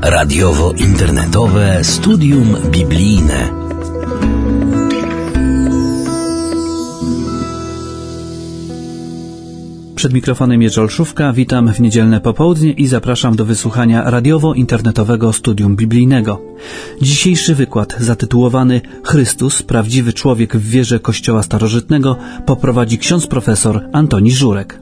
Radiowo-internetowe studium biblijne. Przed mikrofonem Jerzy Olszówka, witam w niedzielne popołudnie i zapraszam do wysłuchania radiowo-internetowego studium biblijnego. Dzisiejszy wykład zatytułowany Chrystus, prawdziwy człowiek w wierze Kościoła starożytnego poprowadzi ksiądz profesor Antoni Żurek.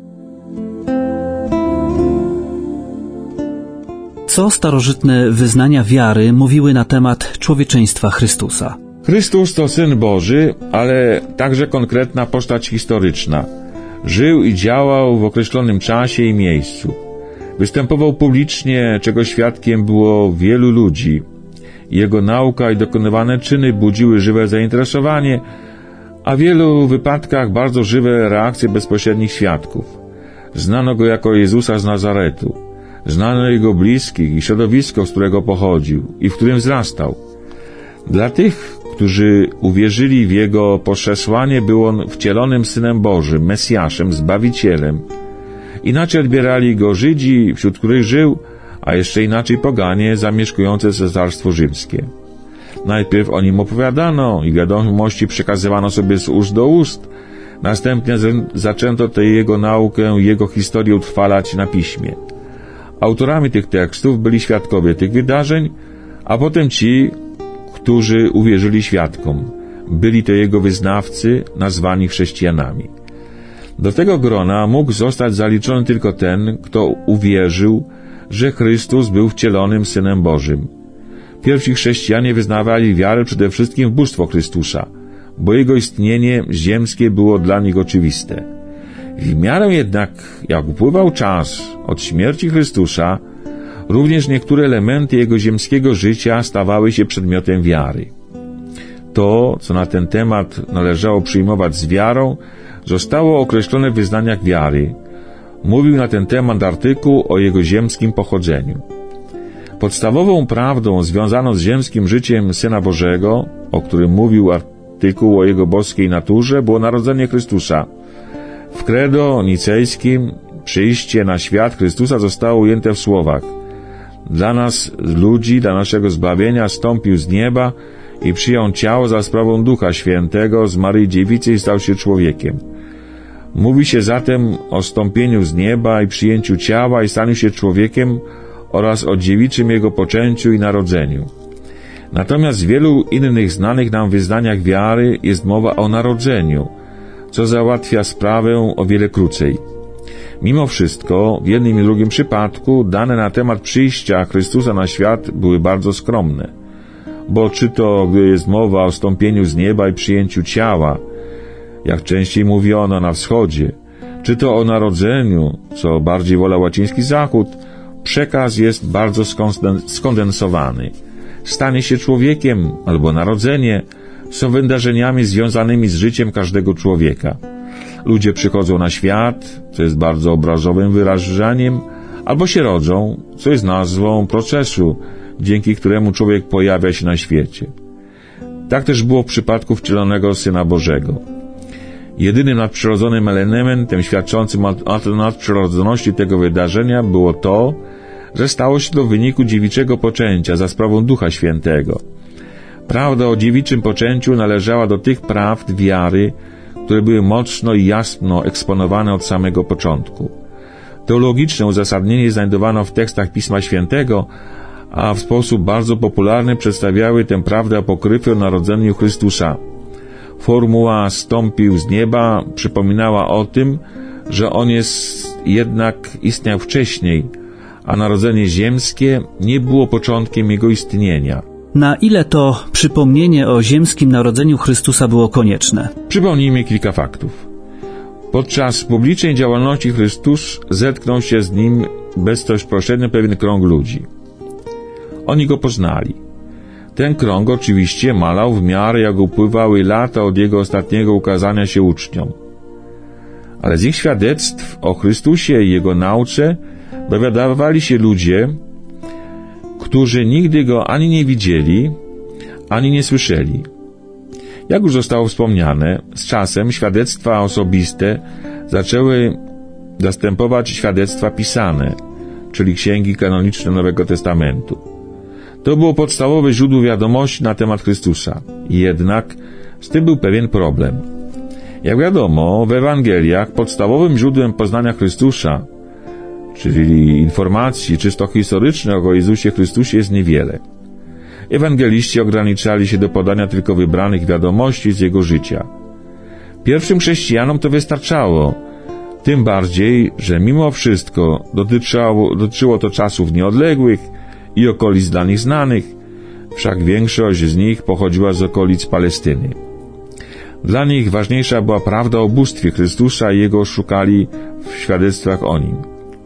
Co starożytne wyznania wiary mówiły na temat człowieczeństwa Chrystusa? Chrystus to Syn Boży, ale także konkretna postać historyczna. Żył i działał w określonym czasie i miejscu. Występował publicznie, czego świadkiem było wielu ludzi. Jego nauka i dokonywane czyny budziły żywe zainteresowanie, a w wielu wypadkach bardzo żywe reakcje bezpośrednich świadków. Znano go jako Jezusa z Nazaretu. Znano jego bliskich i środowisko, z którego pochodził i w którym wzrastał. Dla tych, którzy uwierzyli w jego przesłanie, był on wcielonym Synem Bożym, Mesjaszem, Zbawicielem. Inaczej odbierali go Żydzi, wśród których żył, a jeszcze inaczej poganie zamieszkujące Cesarstwo Rzymskie. Najpierw o nim opowiadano i wiadomości przekazywano sobie z ust do ust, następnie zaczęto tę jego naukę, jego historię utrwalać na piśmie. Autorami tych tekstów byli świadkowie tych wydarzeń, a potem ci, którzy uwierzyli świadkom. Byli to jego wyznawcy, nazwani chrześcijanami. Do tego grona mógł zostać zaliczony tylko ten, kto uwierzył, że Chrystus był wcielonym Synem Bożym. Pierwsi chrześcijanie wyznawali wiarę przede wszystkim w bóstwo Chrystusa, bo jego istnienie ziemskie było dla nich oczywiste. W miarę jednak, jak upływał czas od śmierci Chrystusa, również niektóre elementy jego ziemskiego życia stawały się przedmiotem wiary. To, co na ten temat należało przyjmować z wiarą, zostało określone w wyznaniach wiary. Mówił na ten temat artykuł o jego ziemskim pochodzeniu. Podstawową prawdą związaną z ziemskim życiem Syna Bożego, o którym mówił artykuł o jego boskiej naturze, było narodzenie Chrystusa. W credo nicejskim przyjście na świat Chrystusa zostało ujęte w słowach: dla nas, ludzi, dla naszego zbawienia stąpił z nieba i przyjął ciało za sprawą Ducha Świętego z Maryi Dziewicy i stał się człowiekiem. Mówi się zatem o stąpieniu z nieba i przyjęciu ciała i staniu się człowiekiem oraz o dziewiczym jego poczęciu i narodzeniu. Natomiast w wielu innych znanych nam wyznaniach wiary jest mowa o narodzeniu, co załatwia sprawę o wiele krócej. Mimo wszystko, w jednym i drugim przypadku dane na temat przyjścia Chrystusa na świat były bardzo skromne, bo czy to, gdy jest mowa o stąpieniu z nieba i przyjęciu ciała, jak częściej mówiono na wschodzie, czy to o narodzeniu, co bardziej wolał łaciński Zachód, przekaz jest bardzo skondensowany. Stanie się człowiekiem albo narodzenie są wydarzeniami związanymi z życiem każdego człowieka. Ludzie przychodzą na świat, co jest bardzo obrazowym wyrażaniem, albo się rodzą, co jest nazwą procesu, dzięki któremu człowiek pojawia się na świecie. Tak też było w przypadku wcielonego Syna Bożego. Jedynym nadprzyrodzonym elementem świadczącym o nadprzyrodzoności tego wydarzenia było to, że stało się to w wyniku dziewiczego poczęcia za sprawą Ducha Świętego. Prawda o dziewiczym poczęciu należała do tych prawd wiary, które były mocno i jasno eksponowane od samego początku. Teologiczne uzasadnienie znajdowano w tekstach Pisma Świętego, a w sposób bardzo popularny przedstawiały tę prawdę apokryfy o narodzeniu Chrystusa. Formuła stąpił z nieba przypominała o tym, że on jednak istniał wcześniej, a narodzenie ziemskie nie było początkiem jego istnienia. Na ile to przypomnienie o ziemskim narodzeniu Chrystusa było konieczne? Przypomnijmy kilka faktów. Podczas publicznej działalności Chrystus zetknął się z nim bezpośrednio pewien krąg ludzi. Oni go poznali. Ten krąg oczywiście malał w miarę, jak upływały lata od jego ostatniego ukazania się uczniom. Ale z ich świadectw o Chrystusie i jego nauce dowiadywali się ludzie, którzy nigdy go ani nie widzieli, ani nie słyszeli. Jak już zostało wspomniane, z czasem świadectwa osobiste zaczęły zastępować świadectwa pisane, czyli księgi kanoniczne Nowego Testamentu. To było podstawowe źródło wiadomości na temat Chrystusa. Jednak z tym był pewien problem. Jak wiadomo, w Ewangeliach podstawowym źródłem poznania Chrystusa, czyli informacji czysto historycznych o Jezusie Chrystusie, jest niewiele. Ewangeliści ograniczali się do podania tylko wybranych wiadomości z Jego życia. Pierwszym chrześcijanom to wystarczało, tym bardziej, że mimo wszystko dotyczyło to czasów nieodległych i okolic dla nich znanych, wszak większość z nich pochodziła z okolic Palestyny. Dla nich ważniejsza była prawda o bóstwie Chrystusa i Jego szukali w świadectwach o Nim.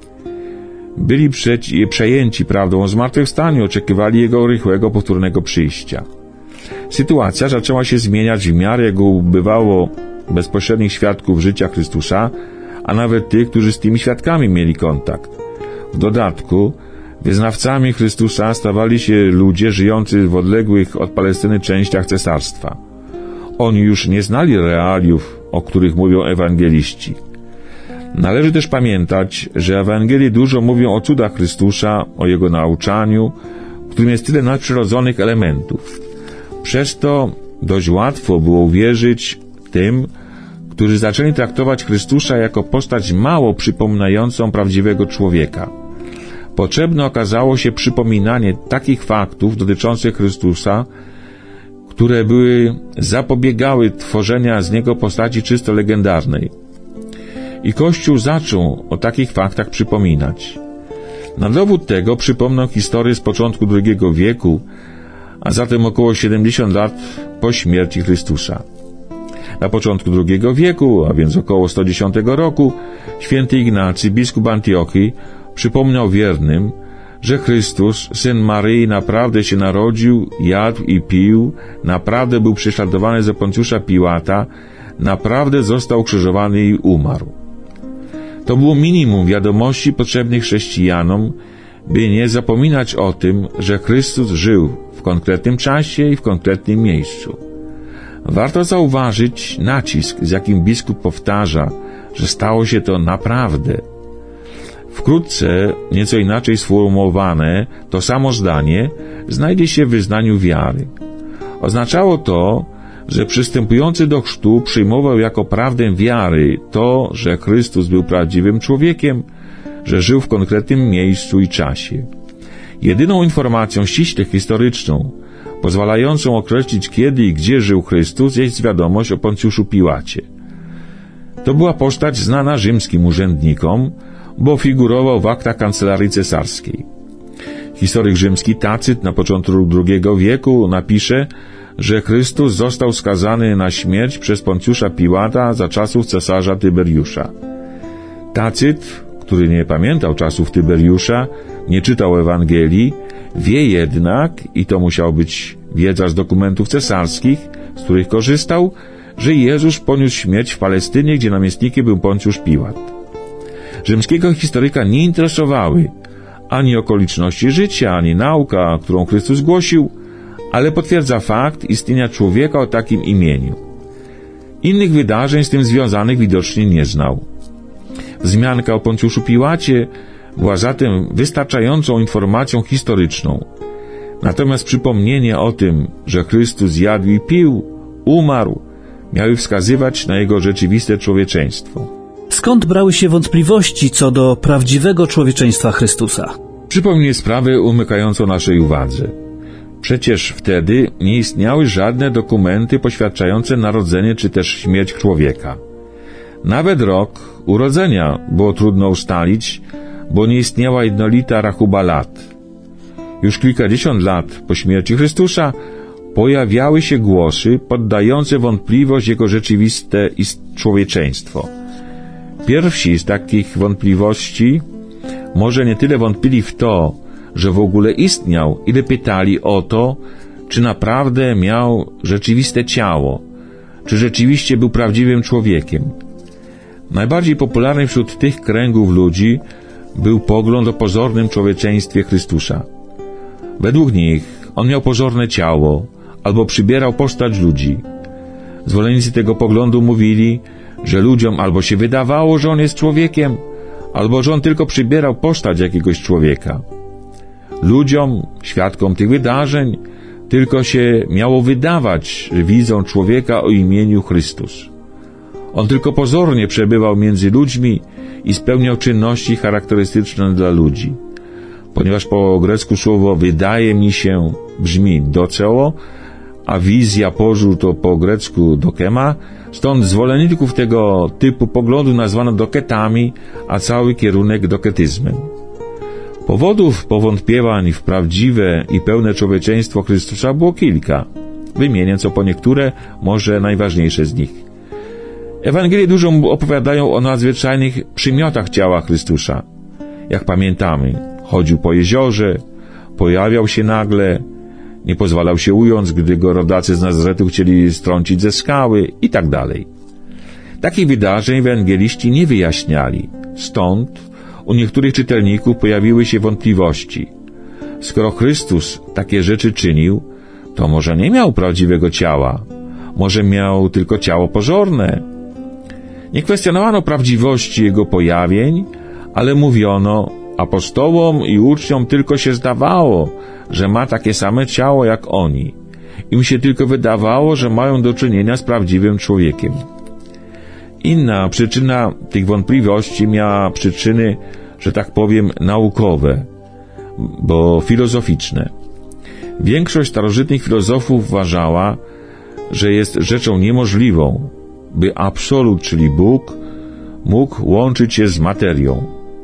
Byli przejęci prawdą o zmartwychwstaniu, oczekiwali Jego rychłego, powtórnego przyjścia. Sytuacja zaczęła się zmieniać w miarę, jak ubywało bezpośrednich świadków życia Chrystusa, a nawet tych, którzy z tymi świadkami mieli kontakt. W dodatku wyznawcami Chrystusa stawali się ludzie żyjący w odległych od Palestyny częściach cesarstwa. Oni już nie znali realiów, o których mówią ewangeliści. Należy też pamiętać, że Ewangelie dużo mówią o cudach Chrystusa, o Jego nauczaniu, w którym jest tyle nadprzyrodzonych elementów. Przez to dość łatwo było uwierzyć tym, którzy zaczęli traktować Chrystusa jako postać mało przypominającą prawdziwego człowieka. Potrzebne okazało się przypominanie takich faktów dotyczących Chrystusa, które zapobiegały tworzenia z Niego postaci czysto legendarnej. I Kościół zaczął o takich faktach przypominać. Na dowód tego przypomnę historię z początku II wieku, a zatem około 70 lat po śmierci Chrystusa. Na początku II wieku, a więc około 110 roku, święty Ignacy, biskup Antiochii, przypomniał wiernym, że Chrystus, Syn Maryi, naprawdę się narodził, jadł i pił, naprawdę był prześladowany za Poncjusza Piłata, naprawdę został ukrzyżowany i umarł. To było minimum wiadomości potrzebnych chrześcijanom, by nie zapominać o tym, że Chrystus żył w konkretnym czasie i w konkretnym miejscu. Warto zauważyć nacisk, z jakim biskup powtarza, że stało się to naprawdę. Wkrótce, nieco inaczej sformułowane, to samo zdanie znajdzie się w wyznaniu wiary. Oznaczało to, że przystępujący do chrztu przyjmował jako prawdę wiary to, że Chrystus był prawdziwym człowiekiem, że żył w konkretnym miejscu i czasie. Jedyną informacją ściśle historyczną, pozwalającą określić, kiedy i gdzie żył Chrystus, jest wiadomość o Poncjuszu Piłacie. To była postać znana rzymskim urzędnikom, bo figurował w aktach kancelarii cesarskiej. Historyk rzymski Tacyt na początku II wieku napisze, że Chrystus został skazany na śmierć przez Poncjusza Piłata za czasów cesarza Tyberiusza. Tacyt, który nie pamiętał czasów Tyberiusza, nie czytał Ewangelii, wie jednak, i to musiała być wiedza z dokumentów cesarskich, z których korzystał, że Jezus poniósł śmierć w Palestynie, gdzie namiestnikiem był Poncjusz Piłat. Rzymskiego historyka nie interesowały ani okoliczności życia, ani nauka, którą Chrystus głosił, ale potwierdza fakt istnienia człowieka o takim imieniu. Innych wydarzeń z tym związanych widocznie nie znał. Wzmianka o Poncjuszu Piłacie była zatem wystarczającą informacją historyczną. Natomiast przypomnienie o tym, że Chrystus jadł i pił, umarł, miały wskazywać na Jego rzeczywiste człowieczeństwo. Skąd brały się wątpliwości co do prawdziwego człowieczeństwa Chrystusa? Przypomnij sprawę umykającą naszej uwadze. Przecież wtedy nie istniały żadne dokumenty poświadczające narodzenie czy też śmierć człowieka. Nawet rok urodzenia było trudno ustalić, bo nie istniała jednolita rachuba lat. Już kilkadziesiąt lat po śmierci Chrystusa pojawiały się głosy poddające wątpliwość Jego rzeczywiste człowieczeństwo. Pierwsi z takich wątpliwości może nie tyle wątpili w to, że w ogóle istniał, ile pytali o to, czy naprawdę miał rzeczywiste ciało, czy rzeczywiście był prawdziwym człowiekiem. Najbardziej popularny wśród tych kręgów ludzi był pogląd o pozornym człowieczeństwie Chrystusa. Według nich on miał pozorne ciało, albo przybierał postać ludzi. Zwolennicy tego poglądu mówili, że ludziom albo się wydawało, że on jest człowiekiem, albo że on tylko przybierał postać jakiegoś człowieka. Ludziom, świadkom tych wydarzeń, tylko się miało wydawać, że widzą człowieka o imieniu Chrystus. On tylko pozornie przebywał między ludźmi i spełniał czynności charakterystyczne dla ludzi. Ponieważ po grecku słowo wydaje mi się brzmi doceo, a wizja pożu to po grecku dokema, stąd zwolenników tego typu poglądu nazwano doketami, a cały kierunek doketyzmem. Powodów powątpiewań w prawdziwe i pełne człowieczeństwo Chrystusa było kilka. Wymienię co po niektóre, może najważniejsze z nich. Ewangelie dużo opowiadają o nadzwyczajnych przymiotach ciała Chrystusa. Jak pamiętamy, chodził po jeziorze, pojawiał się nagle, nie pozwalał się ująć, gdy go rodacy z Nazaretu chcieli strącić ze skały i tak dalej. Takich wydarzeń ewangeliści nie wyjaśniali, stąd u niektórych czytelników pojawiły się wątpliwości. Skoro Chrystus takie rzeczy czynił, to może nie miał prawdziwego ciała, może miał tylko ciało pozorne. Nie kwestionowano prawdziwości Jego pojawień, ale mówiono, apostołom i uczniom tylko się zdawało, że ma takie same ciało jak oni. Im się tylko wydawało, że mają do czynienia z prawdziwym człowiekiem. Inna przyczyna tych wątpliwości miała przyczyny, że tak powiem, naukowe, bo filozoficzne. Większość starożytnych filozofów uważała, że jest rzeczą niemożliwą, by absolut, czyli Bóg, mógł łączyć się z materią.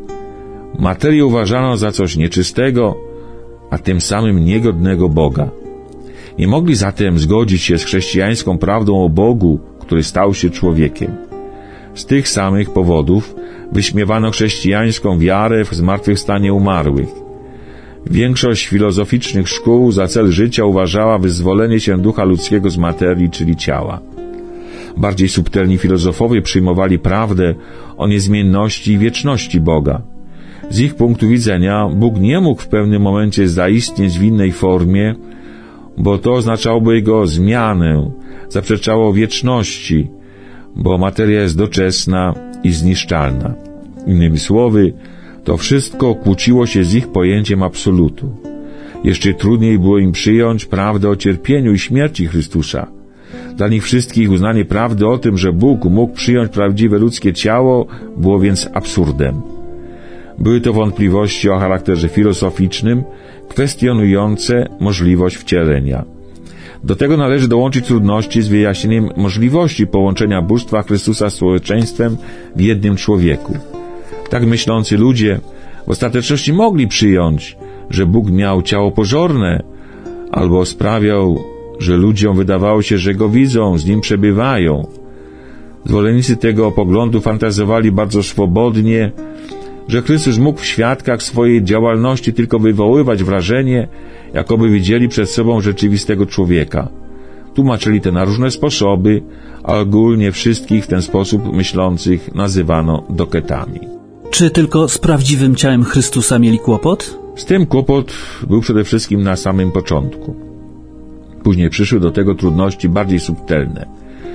Materię uważano za coś nieczystego, a tym samym niegodnego Boga. Nie mogli zatem zgodzić się z chrześcijańską prawdą o Bogu, który stał się człowiekiem. Z tych samych powodów wyśmiewano chrześcijańską wiarę w zmartwychwstanie umarłych. Większość filozoficznych szkół za cel życia uważała wyzwolenie się ducha ludzkiego z materii, czyli ciała. Bardziej subtelni filozofowie przyjmowali prawdę o niezmienności i wieczności Boga. Z ich punktu widzenia Bóg nie mógł w pewnym momencie zaistnieć w innej formie, bo to oznaczałoby Jego zmianę, zaprzeczało wieczności, bo materia jest doczesna i zniszczalna. Innymi słowy, to wszystko kłóciło się z ich pojęciem absolutu. Jeszcze trudniej było im przyjąć prawdę o cierpieniu i śmierci Chrystusa. Dla nich wszystkich uznanie prawdy o tym, że Bóg mógł przyjąć prawdziwe ludzkie ciało, było więc absurdem. Były to wątpliwości o charakterze filozoficznym, kwestionujące możliwość wcielenia. Do tego należy dołączyć trudności z wyjaśnieniem możliwości połączenia bóstwa Chrystusa z człowieczeństwem w jednym człowieku. Tak myślący ludzie w ostateczności mogli przyjąć, że Bóg miał ciało pozorne, albo sprawiał, że ludziom wydawało się, że Go widzą, z Nim przebywają. Zwolennicy tego poglądu fantazjowali bardzo swobodnie, że Chrystus mógł w świadkach swojej działalności tylko wywoływać wrażenie, jakoby widzieli przed sobą rzeczywistego człowieka. Tłumaczyli to na różne sposoby, a ogólnie wszystkich w ten sposób myślących nazywano doketami. Czy tylko z prawdziwym ciałem Chrystusa mieli kłopot? Z tym kłopot był przede wszystkim na samym początku. Później przyszły do tego trudności bardziej subtelne.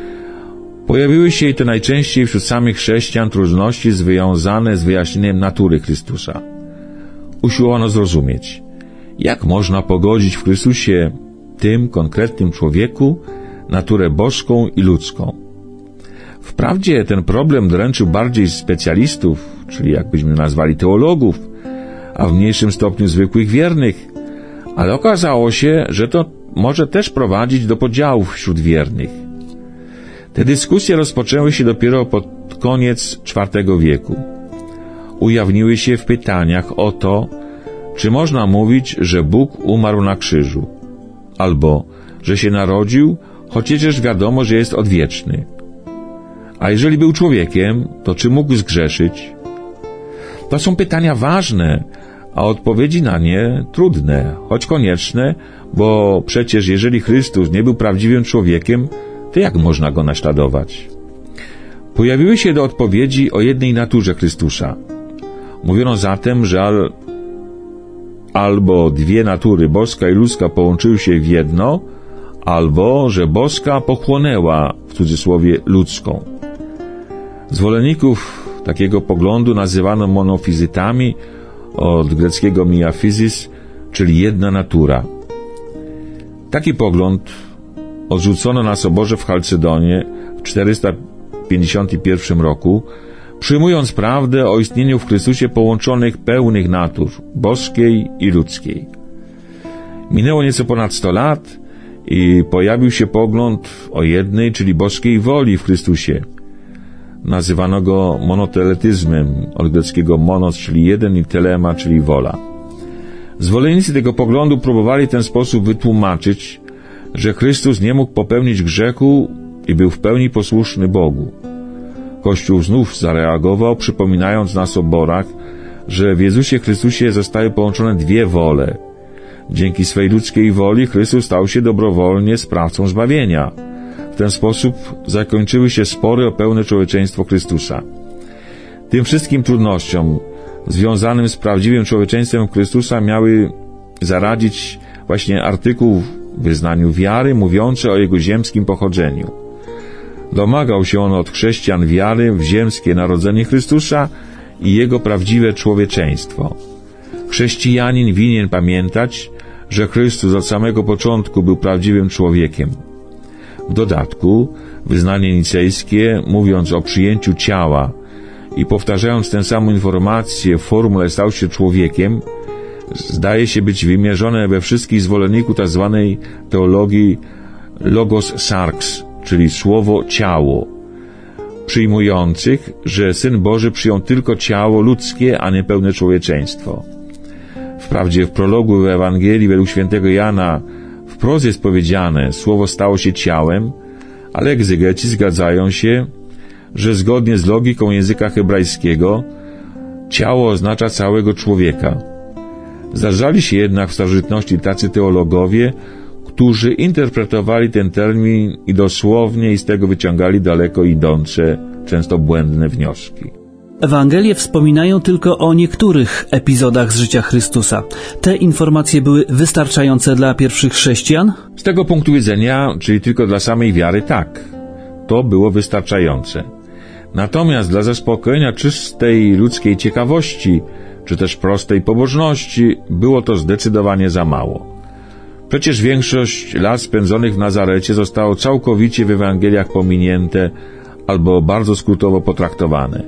Pojawiły się i to najczęściej wśród samych chrześcijan trudności związane z wyjaśnieniem natury Chrystusa. Usiłowano zrozumieć, jak można pogodzić w Chrystusie, tym konkretnym człowieku, naturę boską i ludzką. Wprawdzie ten problem dręczył bardziej specjalistów, czyli jakbyśmy nazwali teologów, a w mniejszym stopniu zwykłych wiernych, ale okazało się, że to może też prowadzić do podziałów wśród wiernych. Te dyskusje rozpoczęły się dopiero pod koniec IV wieku. Ujawniły się w pytaniach o to, czy można mówić, że Bóg umarł na krzyżu, albo że się narodził, choć przecież wiadomo, że jest odwieczny. A jeżeli był człowiekiem, to czy mógł zgrzeszyć? To są pytania ważne, a odpowiedzi na nie trudne, choć konieczne, bo przecież jeżeli Chrystus nie był prawdziwym człowiekiem, to jak można Go naśladować? Pojawiły się do odpowiedzi o jednej naturze Chrystusa. Mówiono zatem, że albo dwie natury, boska i ludzka, połączyły się w jedno, albo że boska pochłonęła, w cudzysłowie, ludzką. Zwolenników takiego poglądu nazywano monofizytami, od greckiego miafizis, czyli jedna natura. Taki pogląd odrzucono na soborze w Chalcedonie w 451 roku, przyjmując prawdę o istnieniu w Chrystusie połączonych pełnych natur, boskiej i ludzkiej. Minęło nieco ponad 100 lat i pojawił się pogląd o jednej, czyli boskiej woli w Chrystusie. Nazywano go monoteletyzmem, od greckiego monos, czyli jeden, i telema, czyli wola. Zwolennicy tego poglądu próbowali w ten sposób wytłumaczyć, że Chrystus nie mógł popełnić grzechu i był w pełni posłuszny Bogu. Kościół znów zareagował, przypominając na soborach, że w Jezusie Chrystusie zostały połączone dwie wole. Dzięki swej ludzkiej woli Chrystus stał się dobrowolnie sprawcą zbawienia. W ten sposób zakończyły się spory o pełne człowieczeństwo Chrystusa. Tym wszystkim trudnościom związanym z prawdziwym człowieczeństwem Chrystusa miały zaradzić właśnie artykuł w wyznaniu wiary mówiący o Jego ziemskim pochodzeniu. Domagał się on od chrześcijan wiary w ziemskie narodzenie Chrystusa i Jego prawdziwe człowieczeństwo. Chrześcijanin winien pamiętać, że Chrystus od samego początku był prawdziwym człowiekiem. W dodatku wyznanie nicejskie, mówiąc o przyjęciu ciała i powtarzając tę samą informację w formule stał się człowiekiem, zdaje się być wymierzone we wszystkich zwolenników tzw. teologii logos sarx, czyli słowo ciało, przyjmujących, że Syn Boży przyjął tylko ciało ludzkie, a nie pełne człowieczeństwo. Wprawdzie w prologu w Ewangelii według świętego Jana wprost jest powiedziane, słowo stało się ciałem, ale egzegeci zgadzają się, że zgodnie z logiką języka hebrajskiego ciało oznacza całego człowieka. Zdarzali się jednak w starożytności tacy teologowie, którzy interpretowali ten termin i dosłownie i z tego wyciągali daleko idące, często błędne wnioski. Ewangelie wspominają tylko o niektórych epizodach z życia Chrystusa. Te informacje były wystarczające dla pierwszych chrześcijan? Z tego punktu widzenia, czyli tylko dla samej wiary, tak. To było wystarczające. Natomiast dla zaspokojenia czystej ludzkiej ciekawości, czy też prostej pobożności, było to zdecydowanie za mało. Przecież większość lat spędzonych w Nazarecie zostało całkowicie w Ewangeliach pominięte albo bardzo skrótowo potraktowane.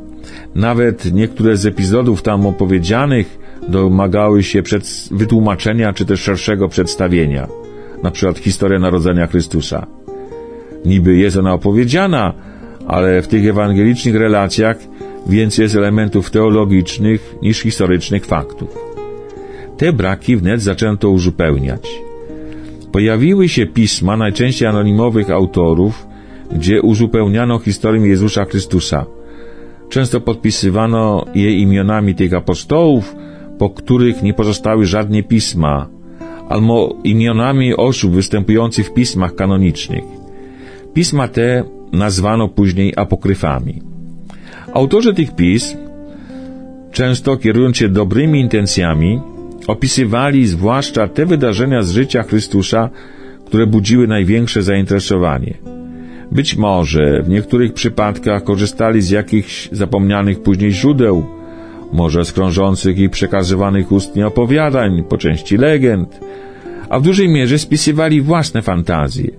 Nawet niektóre z epizodów tam opowiedzianych domagały się wytłumaczenia czy też szerszego przedstawienia, na przykład historia narodzenia Chrystusa. Niby jest ona opowiedziana, ale w tych ewangelicznych relacjach więcej jest elementów teologicznych niż historycznych faktów. Te braki wnet zaczęto uzupełniać. Pojawiły się pisma, najczęściej anonimowych autorów, gdzie uzupełniano historię Jezusa Chrystusa. Często podpisywano je imionami tych apostołów, po których nie pozostały żadne pisma, albo imionami osób występujących w pismach kanonicznych. Pisma te nazwano później apokryfami. Autorzy tych pism, często kierując się dobrymi intencjami, opisywali zwłaszcza te wydarzenia z życia Chrystusa, które budziły największe zainteresowanie. Być może w niektórych przypadkach korzystali z jakichś zapomnianych później źródeł, może z krążących i przekazywanych ustnie opowiadań, po części legend, a w dużej mierze spisywali własne fantazje.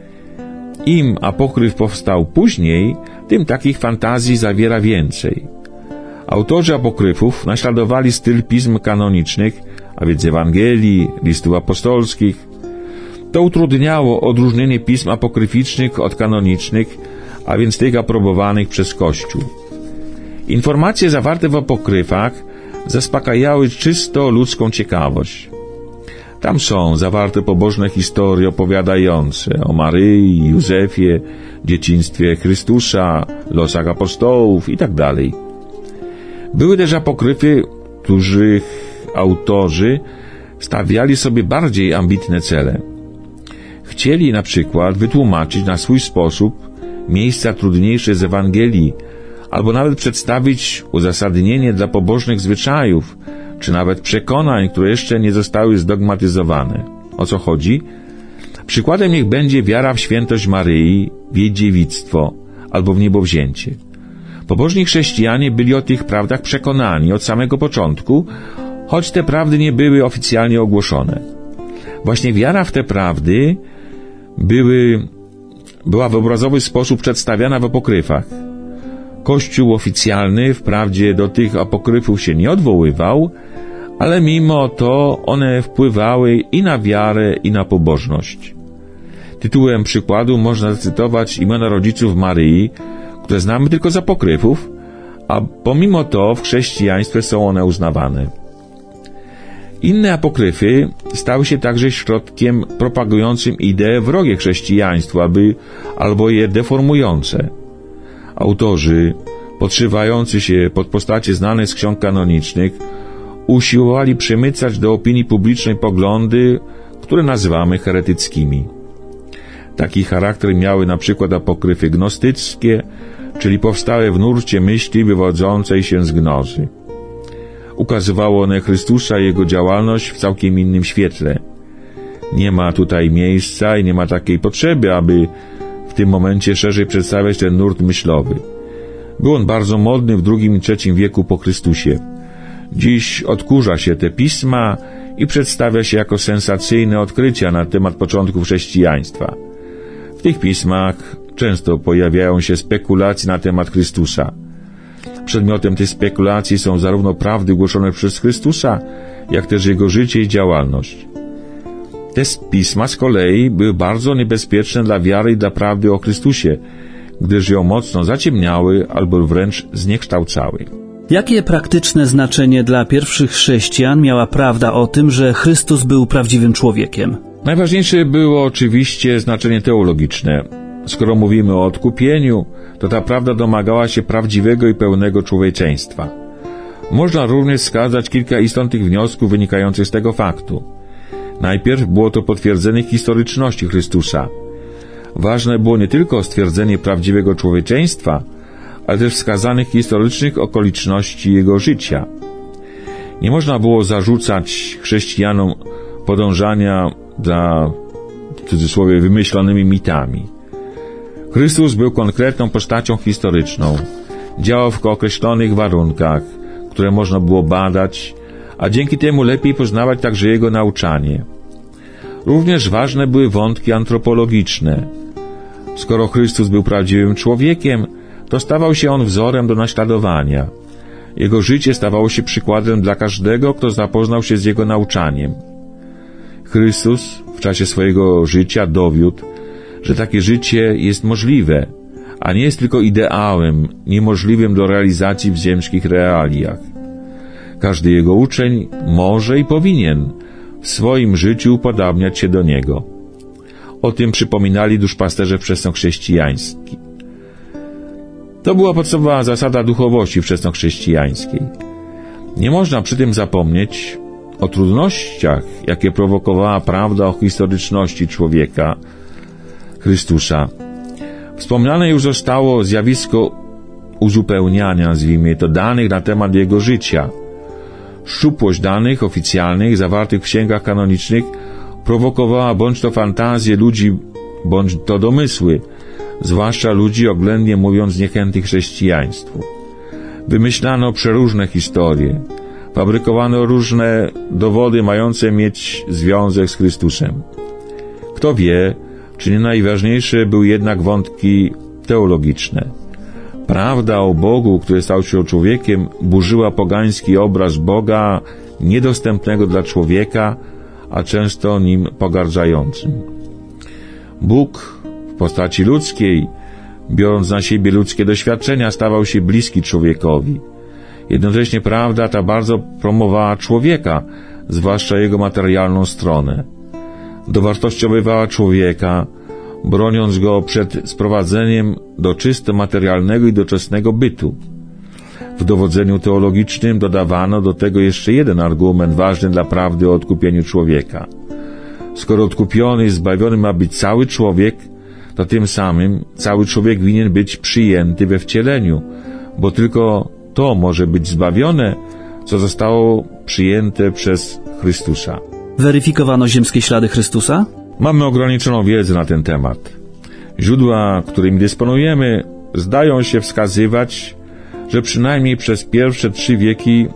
Im apokryf powstał później, tym takich fantazji zawiera więcej. Autorzy apokryfów naśladowali styl pism kanonicznych, a więc Ewangelii, listów apostolskich. To utrudniało odróżnienie pism apokryficznych od kanonicznych, a więc tych aprobowanych przez Kościół. Informacje zawarte w apokryfach zaspokajały czysto ludzką ciekawość. Tam są zawarte pobożne historie opowiadające o Maryi, Józefie, dzieciństwie Chrystusa, losach apostołów itd. Były też apokryfy, których autorzy stawiali sobie bardziej ambitne cele. Chcieli na przykład wytłumaczyć na swój sposób miejsca trudniejsze z Ewangelii, albo nawet przedstawić uzasadnienie dla pobożnych zwyczajów, czy nawet przekonań, które jeszcze nie zostały zdogmatyzowane. O co chodzi? Przykładem niech będzie wiara w świętość Maryi, w jej dziewictwo, albo w niebowzięcie. Pobożni chrześcijanie byli o tych prawdach przekonani od samego początku, choć te prawdy nie były oficjalnie ogłoszone. Właśnie wiara w te prawdy była w obrazowy sposób przedstawiana w apokryfach. Kościół oficjalny wprawdzie do tych apokryfów się nie odwoływał, ale mimo to one wpływały i na wiarę, i na pobożność. Tytułem przykładu można zacytować imiona rodziców Maryi, które znamy tylko z apokryfów, a pomimo to w chrześcijaństwie są one uznawane. Inne apokryfy stały się także środkiem propagującym idee wrogie chrześcijaństwu, albo je deformujące. Autorzy, podszywający się pod postacie znane z ksiąg kanonicznych, usiłowali przemycać do opinii publicznej poglądy, które nazywamy heretyckimi. Taki charakter miały na przykład apokryfy gnostyckie, czyli powstałe w nurcie myśli wywodzącej się z gnozy. Ukazywało one Chrystusa i Jego działalność w całkiem innym świetle. Nie ma tutaj miejsca i nie ma takiej potrzeby, aby w tym momencie szerzej przedstawiać ten nurt myślowy. Był on bardzo modny w II i III wieku po Chrystusie. Dziś odkurza się te pisma i przedstawia się jako sensacyjne odkrycia na temat początków chrześcijaństwa. W tych pismach często pojawiają się spekulacje na temat Chrystusa. Przedmiotem tych spekulacji są zarówno prawdy głoszone przez Chrystusa, jak też Jego życie i działalność. Te pisma z kolei były bardzo niebezpieczne dla wiary i dla prawdy o Chrystusie, gdyż ją mocno zaciemniały albo wręcz zniekształcały. Jakie praktyczne znaczenie dla pierwszych chrześcijan miała prawda o tym, że Chrystus był prawdziwym człowiekiem? Najważniejsze było oczywiście znaczenie teologiczne. Skoro mówimy o odkupieniu, to ta prawda domagała się prawdziwego i pełnego człowieczeństwa. Można również wskazać kilka istotnych wniosków wynikających z tego faktu. Najpierw było to potwierdzenie historyczności Chrystusa. Ważne było nie tylko stwierdzenie prawdziwego człowieczeństwa, ale też wskazanych historycznych okoliczności Jego życia. Nie można było zarzucać chrześcijanom podążania za, w cudzysłowie, wymyślonymi mitami. Chrystus był konkretną postacią historyczną. Działał w określonych warunkach, które można było badać, a dzięki temu lepiej poznawać także Jego nauczanie. Również ważne były wątki antropologiczne. Skoro Chrystus był prawdziwym człowiekiem, to stawał się On wzorem do naśladowania. Jego życie stawało się przykładem dla każdego, kto zapoznał się z Jego nauczaniem. Chrystus w czasie swojego życia dowiódł, że takie życie jest możliwe, a nie jest tylko ideałem, niemożliwym do realizacji w ziemskich realiach. Każdy Jego uczeń może i powinien w swoim życiu upodabniać się do Niego. O tym przypominali duszpasterze wczesnochrześcijański. To była podstawowa zasada duchowości wczesnochrześcijańskiej. Nie można przy tym zapomnieć o trudnościach, jakie prowokowała prawda o historyczności człowieka, Chrystusa. Wspomniane już zostało zjawisko uzupełniania, nazwijmy to, danych na temat Jego życia. Szczupłość danych oficjalnych zawartych w księgach kanonicznych prowokowała bądź to fantazje ludzi, bądź to domysły, zwłaszcza ludzi oględnie mówiąc niechętnych chrześcijaństwu. Wymyślano przeróżne historie, fabrykowano różne dowody mające mieć związek z Chrystusem. Kto wie, czy nie najważniejsze były jednak wątki teologiczne. Prawda o Bogu, który stał się człowiekiem, burzyła pogański obraz Boga niedostępnego dla człowieka, a często nim pogardzającym. Bóg w postaci ludzkiej, biorąc na siebie ludzkie doświadczenia, stawał się bliski człowiekowi. Jednocześnie prawda ta bardzo promowała człowieka, zwłaszcza jego materialną stronę. Dowartościowywała człowieka, broniąc go przed sprowadzeniem do czysto materialnego i doczesnego bytu. W dowodzeniu teologicznym dodawano do tego jeszcze jeden argument ważny dla prawdy o odkupieniu człowieka. Skoro odkupiony i zbawiony ma być cały człowiek, to tym samym cały człowiek winien być przyjęty we wcieleniu, bo tylko to może być zbawione, co zostało przyjęte przez Chrystusa. Weryfikowano ziemskie ślady Chrystusa? Mamy ograniczoną wiedzę na ten temat. Źródła, którymi dysponujemy, zdają się wskazywać, że przynajmniej przez pierwsze 3 wieki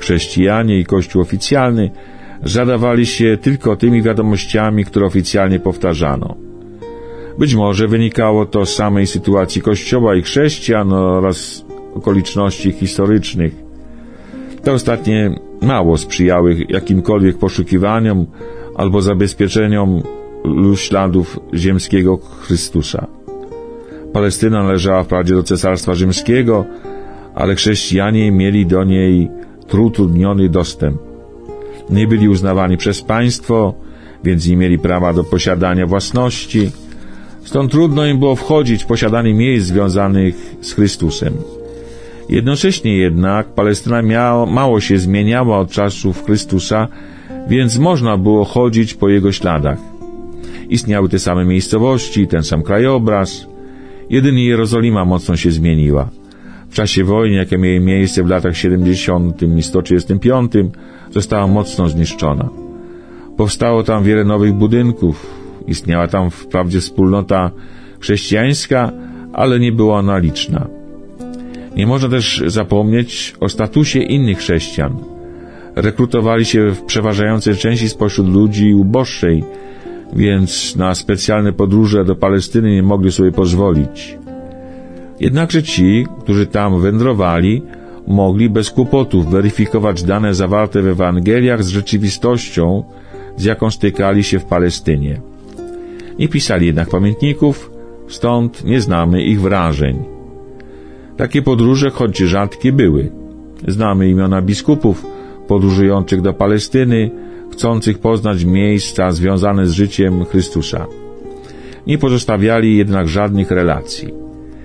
Chrześcijanie i Kościół oficjalny zadawali się tylko tymi wiadomościami, które oficjalnie powtarzano. Być może wynikało to z samej sytuacji Kościoła i chrześcijan oraz okoliczności historycznych. Te ostatnie mało sprzyjały jakimkolwiek poszukiwaniom albo zabezpieczeniom śladów ziemskiego Chrystusa. Palestyna należała wprawdzie do Cesarstwa Rzymskiego, ale chrześcijanie mieli do niej utrudniony dostęp. Nie byli uznawani przez państwo, więc nie mieli prawa do posiadania własności. Stąd trudno im było wchodzić w posiadanie miejsc związanych z Chrystusem. Jednocześnie jednak Palestyna mało się zmieniała od czasów Chrystusa, więc można było chodzić po jego śladach. Istniały te same miejscowości, ten sam krajobraz. Jedynie Jerozolima mocno się zmieniła. W czasie wojny, jakie miały miejsce w latach 70. i 135, została mocno zniszczona. Powstało tam wiele nowych budynków. Istniała tam wprawdzie wspólnota chrześcijańska, ale nie była ona liczna. Nie można też zapomnieć o statusie innych chrześcijan. Rekrutowali się w przeważającej części spośród ludzi uboższej, więc na specjalne podróże do Palestyny nie mogli sobie pozwolić. Jednakże ci, którzy tam wędrowali, mogli bez kłopotów weryfikować dane zawarte w Ewangeliach z rzeczywistością, z jaką stykali się w Palestynie. Nie pisali jednak pamiętników, stąd nie znamy ich wrażeń. Takie podróże, choć rzadkie, były. Znamy imiona biskupów podróżujących do Palestyny, chcących poznać miejsca związane z życiem Chrystusa. Nie pozostawiali jednak żadnych relacji.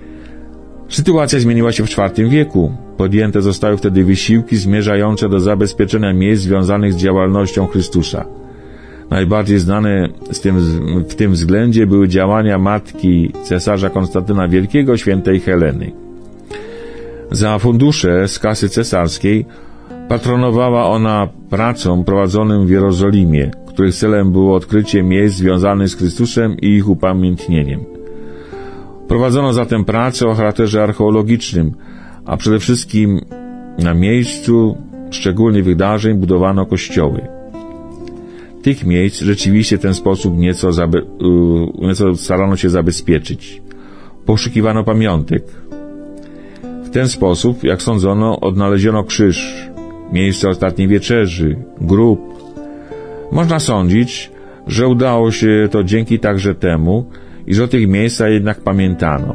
Sytuacja zmieniła się w IV wieku. Podjęte zostały wtedy wysiłki zmierzające do zabezpieczenia miejsc związanych z działalnością Chrystusa. Najbardziej znane w tym względzie były działania matki cesarza Konstantyna Wielkiego, świętej Heleny. Za fundusze z kasy cesarskiej patronowała ona pracom prowadzonym w Jerozolimie, których celem było odkrycie miejsc związanych z Chrystusem i ich upamiętnieniem. Prowadzono zatem prace o charakterze archeologicznym, a przede wszystkim na miejscu szczególnych wydarzeń budowano kościoły. Tych miejsc rzeczywiście w ten sposób nieco starano się zabezpieczyć. Poszukiwano pamiątek. W ten sposób, jak sądzono, odnaleziono krzyż, miejsce ostatniej wieczerzy, grób. Można sądzić, że udało się to dzięki także temu, iż o tych miejscach jednak pamiętano.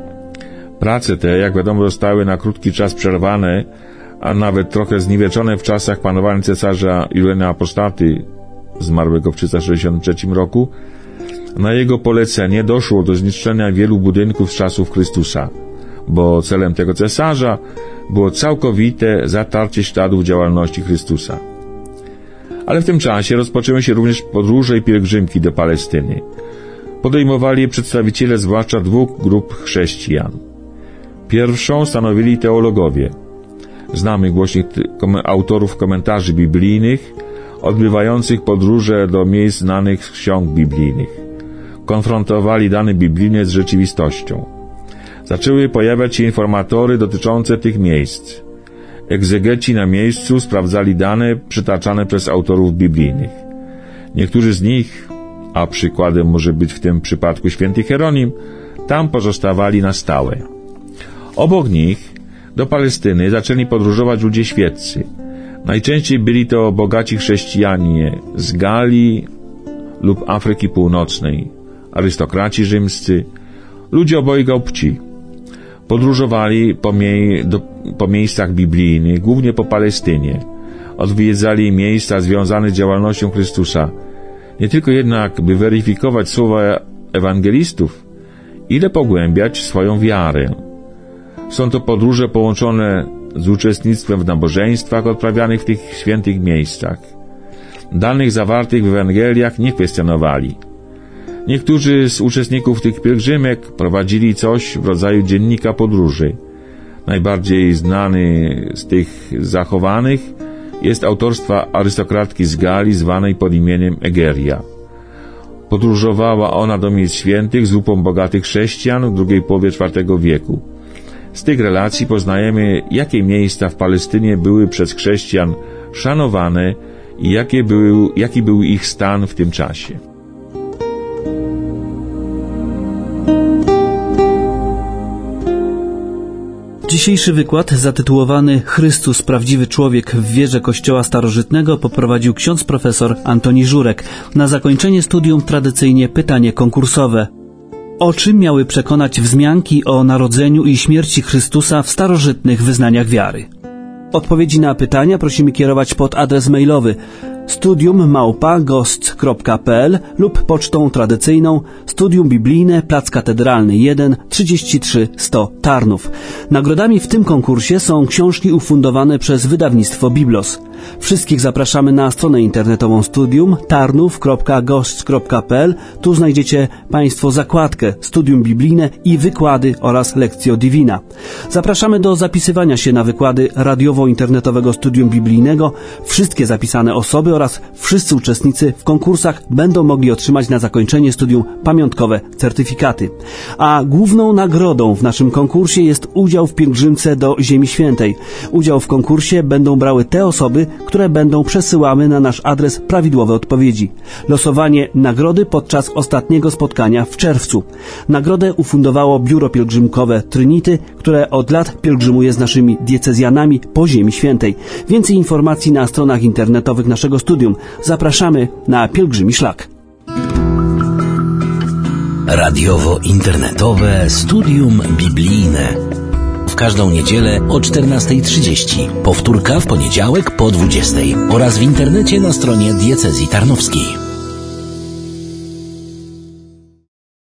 Prace te, jak wiadomo, zostały na krótki czas przerwane, a nawet trochę zniweczone w czasach panowania cesarza Juliana Apostaty, zmarłego w 363 roku. Na jego polecenie doszło do zniszczenia wielu budynków z czasów Chrystusa, bo celem tego cesarza było całkowite zatarcie śladów działalności Chrystusa. Ale w tym czasie rozpoczęły się również podróże i pielgrzymki do Palestyny. Podejmowali je przedstawiciele zwłaszcza dwóch grup chrześcijan. Pierwszą stanowili teologowie, znanych głośnych autorów komentarzy biblijnych, odbywających podróże do miejsc znanych z ksiąg biblijnych. Konfrontowali dane biblijne z rzeczywistością. Zaczęły pojawiać się informatory dotyczące tych miejsc. Egzegeci na miejscu sprawdzali dane przytaczane przez autorów biblijnych. Niektórzy z nich, a przykładem może być w tym przypadku święty Hieronim, tam pozostawali na stałe. Obok nich do Palestyny zaczęli podróżować ludzie świeccy. Najczęściej byli to bogaci chrześcijanie z Galii lub Afryki Północnej, arystokraci rzymscy, ludzie obojga płci. Podróżowali po miejscach biblijnych, głównie po Palestynie. Odwiedzali miejsca związane z działalnością Chrystusa, nie tylko jednak, by weryfikować słowa ewangelistów, ile pogłębiać swoją wiarę. Są to podróże połączone z uczestnictwem w nabożeństwach odprawianych w tych świętych miejscach. Danych zawartych w Ewangeliach nie kwestionowali. Niektórzy z uczestników tych pielgrzymek prowadzili coś w rodzaju dziennika podróży. Najbardziej znany z tych zachowanych jest autorstwa arystokratki z Galii zwanej pod imieniem Egeria. Podróżowała ona do miejsc świętych z grupą bogatych chrześcijan w drugiej połowie IV wieku. Z tych relacji poznajemy, jakie miejsca w Palestynie były przez chrześcijan szanowane i jaki był ich stan w tym czasie. Dzisiejszy wykład zatytułowany Chrystus, prawdziwy człowiek w wierze Kościoła starożytnego poprowadził ksiądz profesor Antoni Żurek. Na zakończenie studium tradycyjnie pytanie konkursowe. O czym miały przekonać wzmianki o narodzeniu i śmierci Chrystusa w starożytnych wyznaniach wiary? Odpowiedzi na pytania prosimy kierować pod adres mailowy studium@gost.pl lub pocztą tradycyjną Studium Biblijne, Plac Katedralny 1, 33 100 Tarnów. Nagrodami w tym konkursie są książki ufundowane przez wydawnictwo Biblos. Wszystkich zapraszamy na stronę internetową Studium tarnów.gost.pl. Tu znajdziecie Państwo zakładkę Studium Biblijne i wykłady oraz Lectio Divina. Zapraszamy do zapisywania się na wykłady radiowo-internetowego Studium Biblijnego. Wszystkie zapisane osoby oraz wszyscy uczestnicy w konkursach będą mogli otrzymać na zakończenie studium pamiątkowe certyfikaty. A główną nagrodą w naszym konkursie jest udział w pielgrzymce do Ziemi Świętej. Udział w konkursie będą brały te osoby, które będą przesyłały na nasz adres prawidłowe odpowiedzi. Losowanie nagrody podczas ostatniego spotkania w czerwcu. Nagrodę ufundowało Biuro Pielgrzymkowe Trinity, które od lat pielgrzymuje z naszymi diecezjanami po Ziemi Świętej. Więcej informacji na stronach internetowych naszego studium. Zapraszamy na pielgrzymi szlak. Radiowo-internetowe Studium Biblijne. W każdą niedzielę o 14:30. Powtórka w poniedziałek po 20:00 oraz w internecie na stronie Diecezji Tarnowskiej.